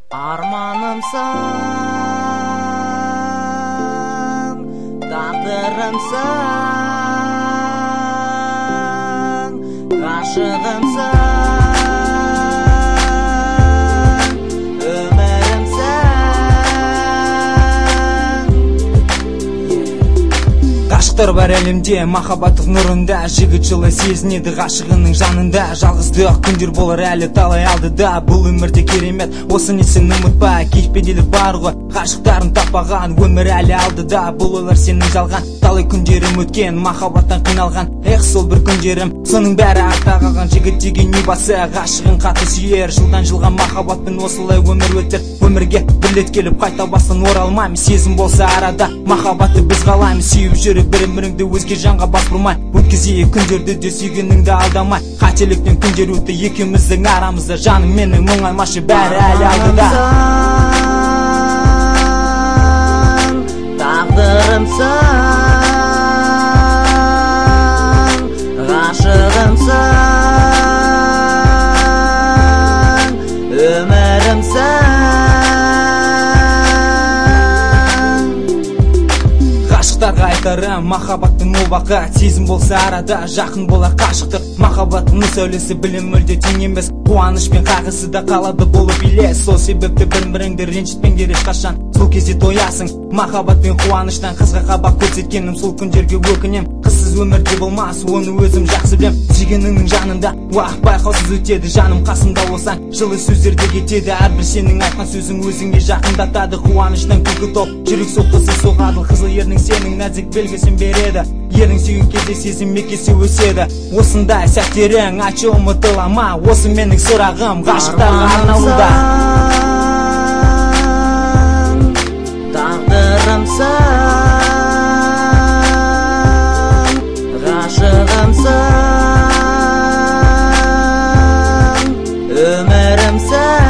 Armanımsın, taqdirımsın, aşığımsın, ömürümsün. Ғашықтар бар әлемде, махаббаттық нұрында, жігіт жылы сезінеді ғашығының жанында. Жалғыздық күндер болар әлі талай алдыда, бұл өмірде керемет, осы не сен ұмытпа. Кейіппенделік бар ғой, ғашықтарын таппаған, өмір әлі алдыда, бұл ойлар сенің жалған. Талай күндерім өткен, махаббаттан қиналған, эх сол бір күндерім, соның бәрі артта қалған. Жігіт деген не басы, ғашығын қатты сүйер, жылдан жылға махаббатпен осылай өмір өтер. Өмірге бір рет келіп қайта бастан оралмаймыз, сезім болса арада, махаббатты біз қалаймыз. Сүйіп жүріп бір-біріңді өзге жанға бас бұрмай, өткізейік күндерді де сүйгеніңді алдамай. Қателіктен күндер өтті екеуміздің арамызда, жаным менің мұңаймашы, бәрі әлі алдыда. Taqdirımsın, aşığımsın, ömürümsün. Ғашықтарға айтарым, махаббаттың ол бақыт, сезім болса арада, жақын болар қашықтық. Махаббаттың сәулесі білім мүлде тең емес, қуаныш пен қайғысы да қалады болып елес. Сол себепті бір-біріңді ренжітпеңдер ешқашан, сол кезде тоясың. Махаббат пен қуаныштан қызға қабақ көрсеткенім, сол күндерге өкінем. Қызсыз өмірде болмас, оны өзім жақсы білем. Сүйгеніңнің жанында уақыт байқаусыз өтеді, жаным қасымда болсаң жылы сөздерде кетеді. Әрбір сенің айтқан сөзің өзіңе жақындатады, қуаныштан күлкі топ, жүрек соққысы соғады. Қызыл ернің сенің нәзік белгісін береді, ерің сүйген кезде сезім мекесі өседі. Осындай сәттерің айтшы ұмытыла ма, осы менің сұрағым ғашықтарға арналуда. Taqdirımsın, aşığımsın, ömürümsün.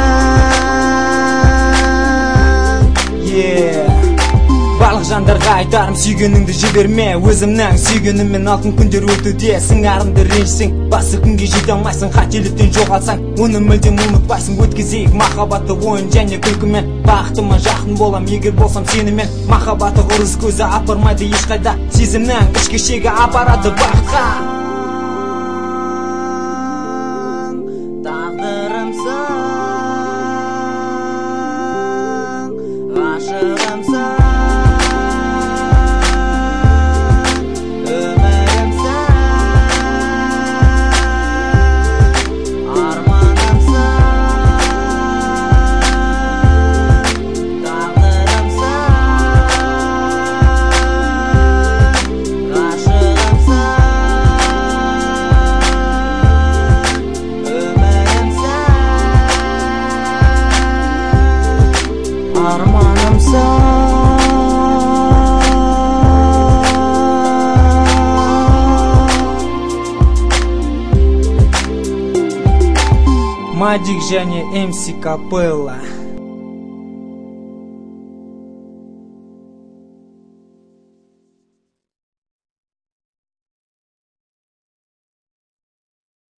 Барлық жандарға айтарым, сүйгеніңді жіберме, өзімнің сүйгеніммен алтын күндер өтуде. Сыңарыңды ренжісең, басы күнге жете алмайсың, қателіктен жоғалсаң, оны мүлдем ұмытпайсың. Өткізейік махаббатты ойын және күлкімен, бақытыма жақын болам егер болсам сенімен. Махаббаты ұрыс көзі апармайды ешқайда, сезімнің ішкі шегі апарады бақытқа. Taqdirımsın, aşığımsın, Мадик және MC Капелла.